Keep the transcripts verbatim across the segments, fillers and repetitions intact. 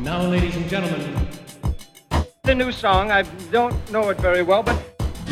Now, ladies and gentlemen. The new song, I don't know it very well, but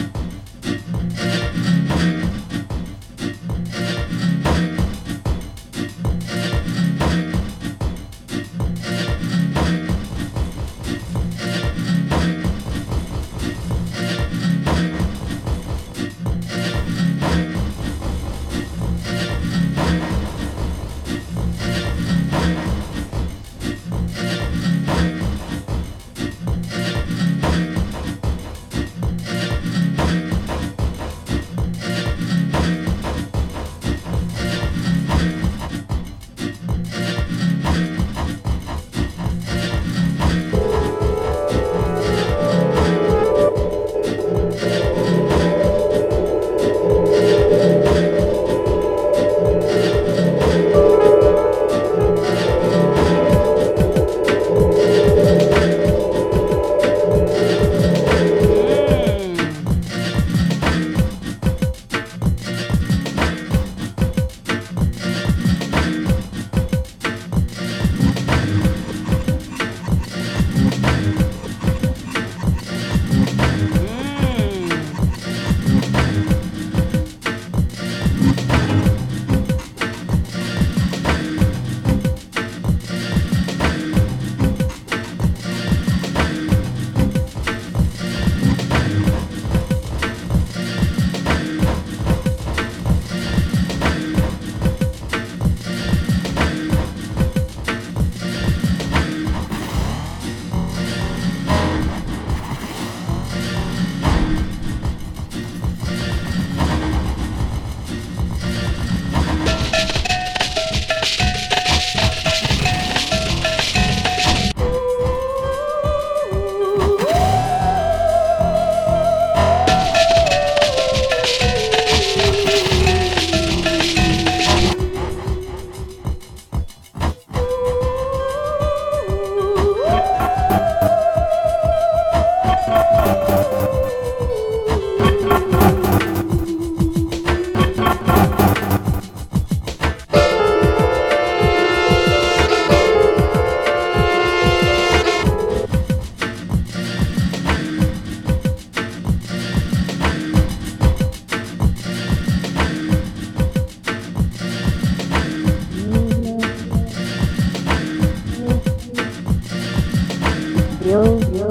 You, you,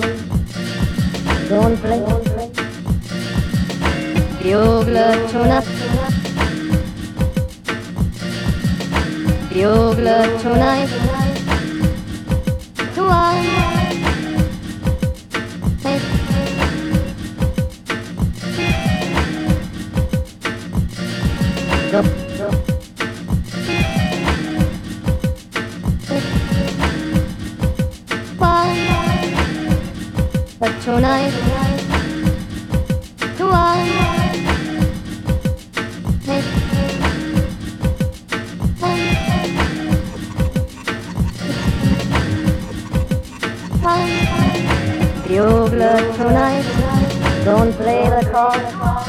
don't play. Bugle tonight. Bugle tonight. Tonight. Hey. Go, go. But tonight, tonight, hey, hey, bugle tonight, don't play the chord.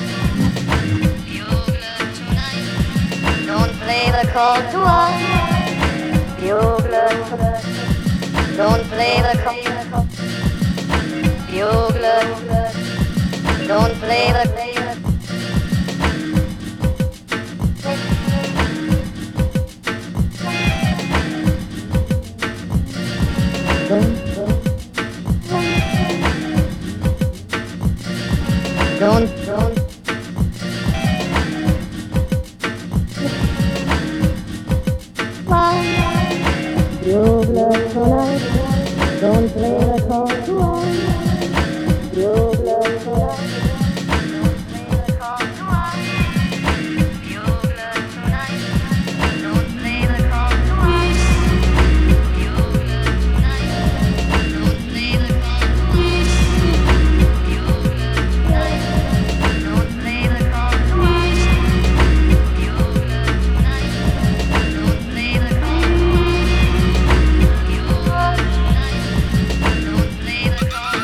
Bugle tonight, don't play the chord tonight. Bugle, don't play the chord. Bugle, don't play the play the don't don't bugle tonight, don't play the chord tonight. Bugle tonight, don't play the chord tonight. Bugle tonight, don't play the chord tonight. Bugle tonight, don't play the chord tonight. Bugle tonight, don't play the chord tonight. Bugle tonight, don't play the chord tonight. Bugle tonight, don't play the chord.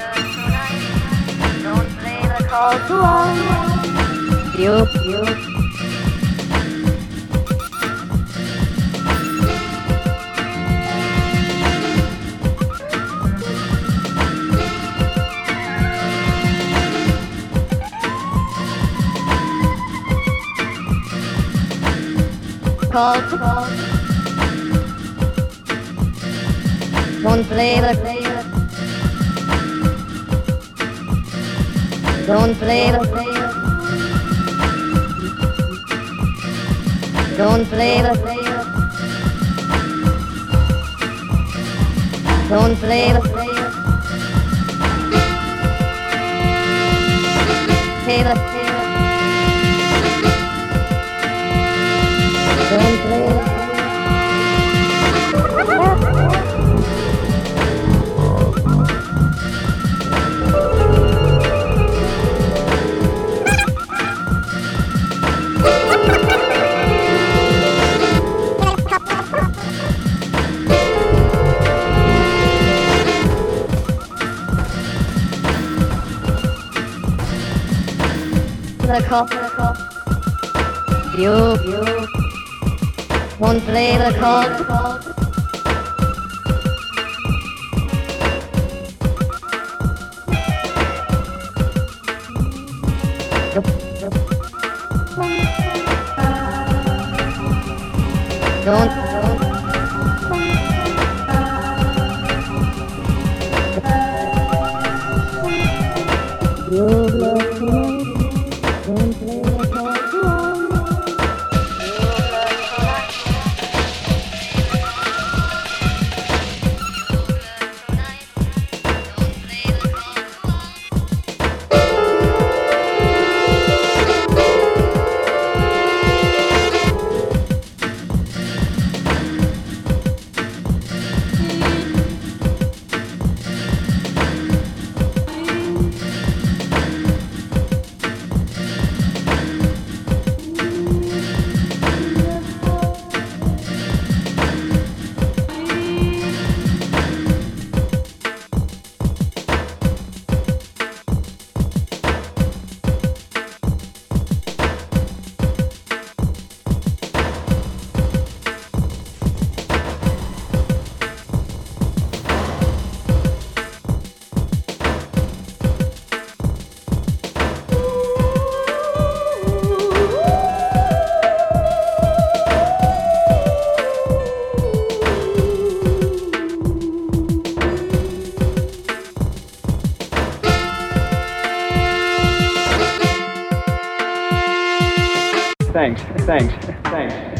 Call to all. You, you. chord. Don't play the Don't play the Don't play the Don't play the Play the Don't play the cop, you, you won't play the chord. Don't, don't. You love me. Thanks, thanks, thanks.